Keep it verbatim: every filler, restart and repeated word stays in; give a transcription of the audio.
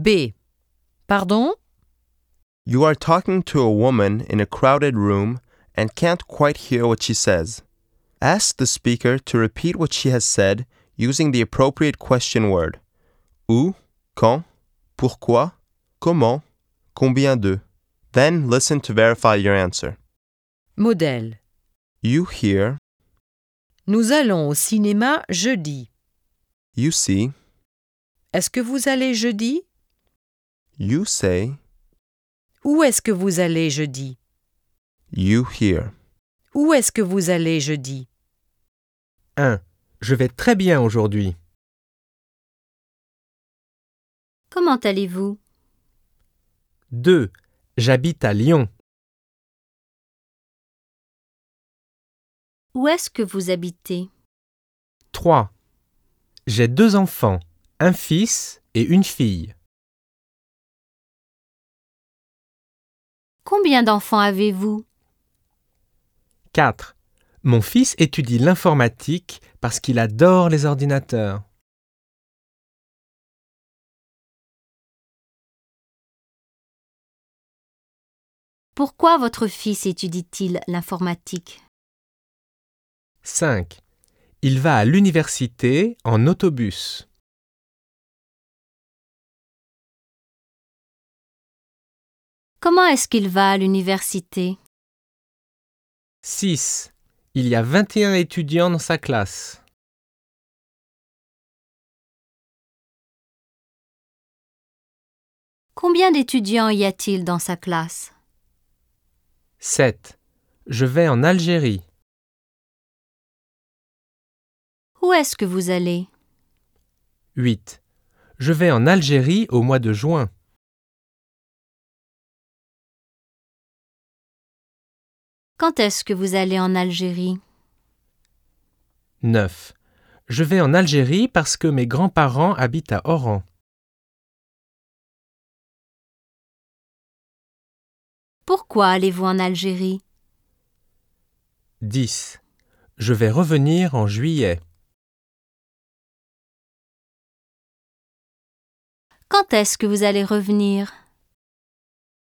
B. Pardon? You are talking to a woman in a crowded room and can't quite hear what she says. Ask the speaker to repeat what she has said using the appropriate question word. Où, quand, pourquoi, comment, combien de. Then listen to verify your answer. Modèle. You hear, Nous allons au cinéma jeudi. you see, Est-ce que vous allez jeudi? you say, Où est-ce que vous allez jeudi? you hear. Où est-ce que vous allez jeudi? un. Je vais très bien aujourd'hui. Comment allez-vous? deux. J'habite à Lyon. Où est-ce que vous habitez? trois. J'ai deux enfants, un fils et une fille. Combien d'enfants avez-vous? quatre. Mon fils étudie l'informatique parce qu'il adore les ordinateurs. Pourquoi votre fils étudie-t-il l'informatique? cinq. Il va à l'université en autobus. Comment est-ce qu'il va à l'université? six. Il y a vingt et un étudiants dans sa classe. Combien d'étudiants y a-t-il dans sa classe? sept. Je vais en Algérie. Où est-ce que vous allez? huit. Je vais en Algérie au mois de juin. Quand est-ce que vous allez en Algérie? neuf. Je vais en Algérie parce que mes grands-parents habitent à Oran. Pourquoi allez-vous en Algérie? dix. Je vais revenir en juillet. Quand est-ce que vous allez revenir?